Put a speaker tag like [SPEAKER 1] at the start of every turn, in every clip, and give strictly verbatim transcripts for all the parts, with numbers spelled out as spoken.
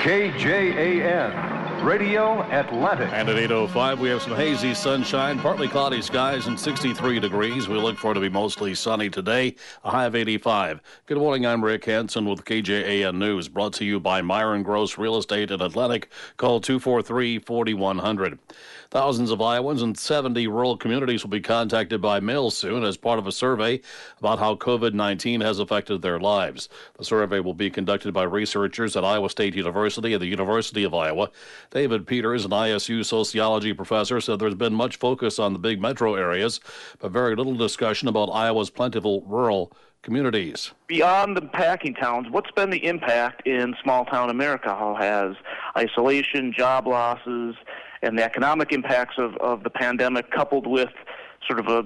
[SPEAKER 1] K J A N, Radio Atlantic.
[SPEAKER 2] And at eight oh five, we have some hazy sunshine, partly cloudy skies, and sixty-three degrees. We look for it to be mostly sunny today, a high of eighty-five. Good morning, I'm Rick Hansen with K J A N News, brought to you by Myron Gross Real Estate in Atlantic. Call two four three, four one zero zero. Thousands of Iowans in seventy rural communities will be contacted by mail soon as part of a survey about how COVID nineteen has affected their lives. The survey will be conducted by researchers at Iowa State University and the University of Iowa. David Peters, an I S U sociology professor, said there's been much focus on the big metro areas, but very little discussion about Iowa's plentiful rural communities.
[SPEAKER 3] Beyond the packing towns, what's been the impact in small-town America? How has isolation, job losses, and the economic impacts of, of the pandemic, coupled with sort of a,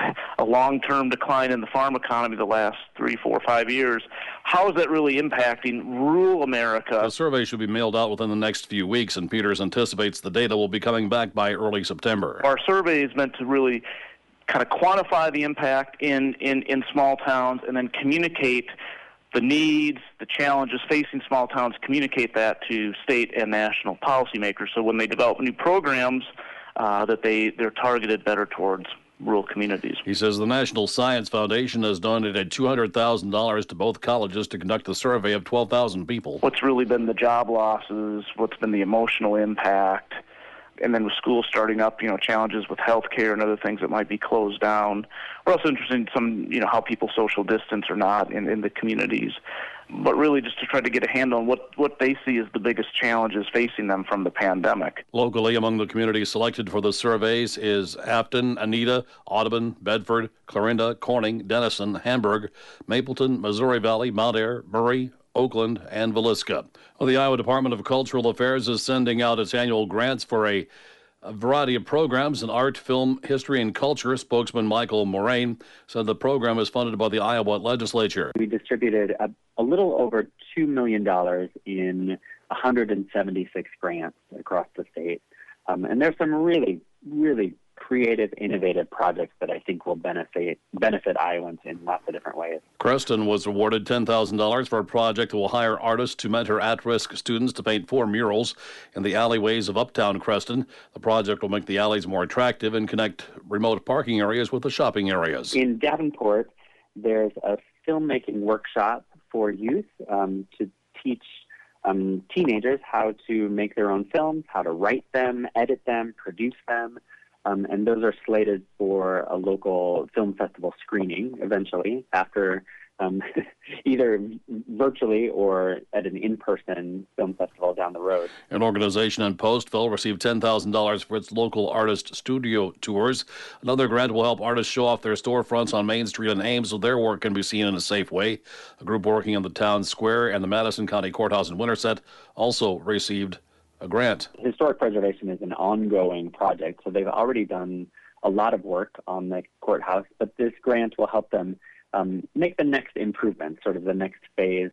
[SPEAKER 3] a long-term decline in the farm economy the last three, four, five years, how is that really impacting rural America?
[SPEAKER 2] The survey should be mailed out within the next few weeks, and Peters anticipates the data will be coming back by early September.
[SPEAKER 3] Our survey is meant to really kind of quantify the impact in, in, in small towns and then communicate the needs, the challenges facing small towns, communicate that to state and national policymakers. So when they develop new programs, uh, that they, they're targeted better towards rural communities.
[SPEAKER 2] He says the National Science Foundation has donated two hundred thousand dollars to both colleges to conduct the survey of twelve thousand people.
[SPEAKER 3] What's really been the job losses, what's been the emotional impact, and then with schools starting up, you know, challenges with health care and other things that might be closed down. We're also interested in some, you know, how people social distance or not in, in the communities. But really just to try to get a handle on what, what they see as the biggest challenges facing them from the pandemic.
[SPEAKER 2] Locally, among the communities selected for the surveys is Afton, Anita, Audubon, Bedford, Clarinda, Corning, Denison, Hamburg, Mapleton, Missouri Valley, Mount Ayr, Murray, Oakland, and Villisca. Well, the Iowa Department of Cultural Affairs is sending out its annual grants for a, a variety of programs in art, film, history, and culture. Spokesman Michael Moraine said the program is funded by the Iowa legislature.
[SPEAKER 4] We distributed a, a little over two million dollars in one hundred seventy-six grants across the state. Um, and there's some really, really creative, innovative projects that I think will benefit benefit Iowans in lots of different ways.
[SPEAKER 2] Creston was awarded ten thousand dollars for a project that will hire artists to mentor at-risk students to paint four murals in the alleyways of uptown Creston. The project will make the alleys more attractive and connect remote parking areas with the shopping areas.
[SPEAKER 4] In Davenport, there's a filmmaking workshop for youth um, to teach um, teenagers how to make their own films, how to write them, edit them, produce them. Um, and those are slated for a local film festival screening eventually, after um, either virtually or at an in-person film festival down the road.
[SPEAKER 2] An organization in Postville received ten thousand dollars for its local artist studio tours. Another grant will help artists show off their storefronts on Main Street in Ames so their work can be seen in a safe way. A group working in the town square and the Madison County Courthouse in Winterset also received a grant.
[SPEAKER 4] Historic preservation is an ongoing project, so they've already done a lot of work on the courthouse, but this grant will help them um, make the next improvement, sort of the next phase.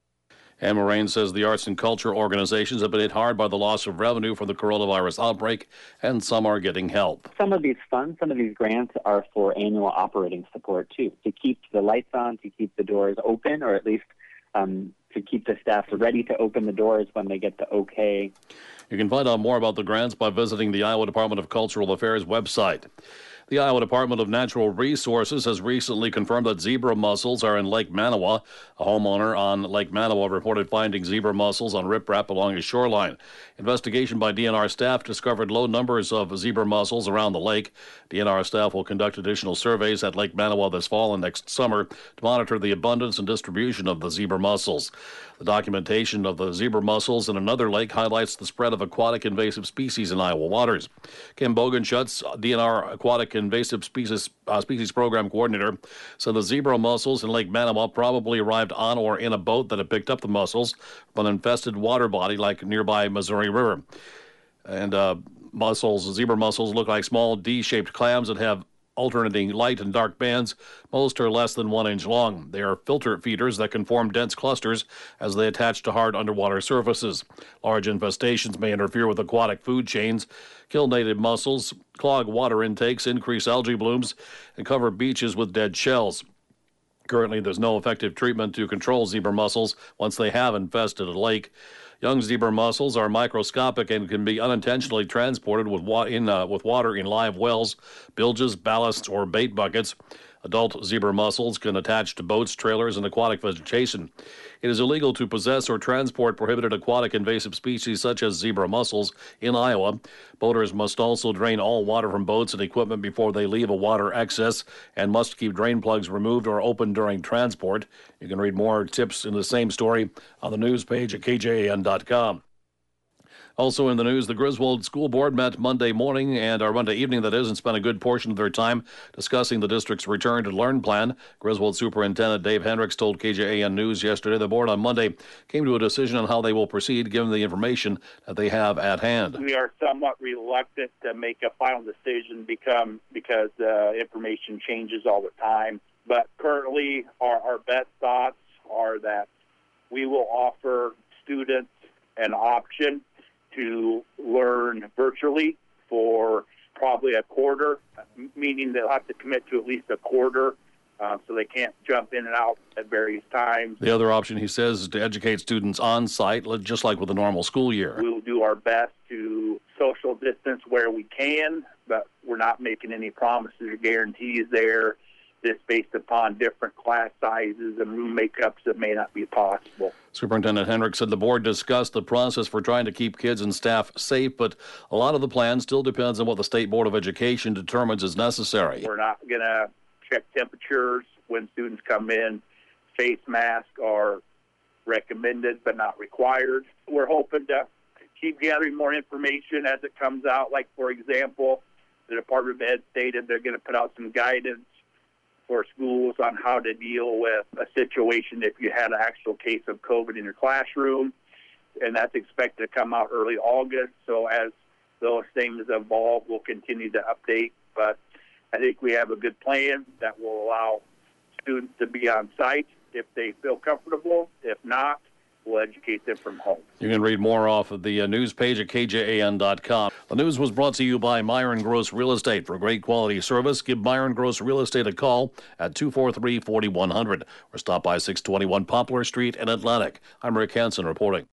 [SPEAKER 2] And Moraine says the arts and culture organizations have been hit hard by the loss of revenue from the coronavirus outbreak, and some are getting help.
[SPEAKER 4] Some of these funds, some of these grants are for annual operating support, too, to keep the lights on, to keep the doors open, or at least um, to keep the staff ready to open the doors when they get the okay.
[SPEAKER 2] You can find out more about the grants by visiting the Iowa Department of Cultural Affairs website. The Iowa Department of Natural Resources has recently confirmed that zebra mussels are in Lake Manawa. A homeowner on Lake Manawa reported finding zebra mussels on riprap along his shoreline. Investigation by D N R staff discovered low numbers of zebra mussels around the lake. D N R staff will conduct additional surveys at Lake Manawa this fall and next summer to monitor the abundance and distribution of the zebra mussels. The documentation of the zebra mussels in another lake highlights the spread of aquatic invasive species in Iowa waters. Kim Bogenschutz, D N R Aquatic Invasive Species uh, Species Program Coordinator, said the zebra mussels in Lake Manawa probably arrived on or in a boat that had picked up the mussels from an infested water body like nearby Missouri River. And uh, mussels, zebra mussels look like small D-shaped clams that have alternating light and dark bands. Most are less than one inch long. They are filter feeders that can form dense clusters as they attach to hard underwater surfaces. Large infestations may interfere with aquatic food chains, kill native mussels, clog water intakes, increase algae blooms, and cover beaches with dead shells. Currently, there's no effective treatment to control zebra mussels once they have infested a lake. Young zebra mussels are microscopic and can be unintentionally transported with, wa- in, uh, with water in live wells, bilges, ballasts, or bait buckets. Adult zebra mussels can attach to boats, trailers, and aquatic vegetation. It is illegal to possess or transport prohibited aquatic invasive species such as zebra mussels in Iowa. Boaters must also drain all water from boats and equipment before they leave a water excess and must keep drain plugs removed or open during transport. You can read more tips in the same story on the news page at K J A N dot com. Also in the news, the Griswold School Board met Monday morning, and or Monday evening, that is, and spent a good portion of their time discussing the district's return to learn plan. Griswold Superintendent Dave Hendricks told K J A N News yesterday the board on Monday came to a decision on how they will proceed given the information that they have at hand.
[SPEAKER 5] We are somewhat reluctant to make a final decision become, because uh, information changes all the time. But currently, our, our best thoughts are that we will offer students an option to learn virtually for probably a quarter, meaning they'll have to commit to at least a quarter, uh, so they can't jump in and out at various times.
[SPEAKER 2] The other option, he says, is to educate students on site, just like with a normal school year.
[SPEAKER 5] We'll do our best to social distance where we can, but we're not making any promises or guarantees there. This based upon different class sizes and room makeups that may not be possible.
[SPEAKER 2] Superintendent Hendricks said the board discussed the process for trying to keep kids and staff safe, but a lot of the plan still depends on what the State Board of Education determines is necessary.
[SPEAKER 5] We're not going to check temperatures when students come in. Face masks are recommended but not required. We're hoping to keep gathering more information as it comes out. Like, for example, the Department of Ed stated they're going to put out some guidance for schools on how to deal with a situation if you had an actual case of COVID in your classroom, and that's expected to come out early August. So as those things evolve, we'll continue to update, but I think we have a good plan that will allow students to be on site if they feel comfortable. If not, we'll educate them from home.
[SPEAKER 2] You can read more off of the uh, news page at K J A N dot com. The news was brought to you by Myron Gross Real Estate. For great quality service, give Myron Gross Real Estate a call at two four three, four one zero zero or stop by six twenty-one Poplar Street in Atlantic. I'm Rick Hansen reporting.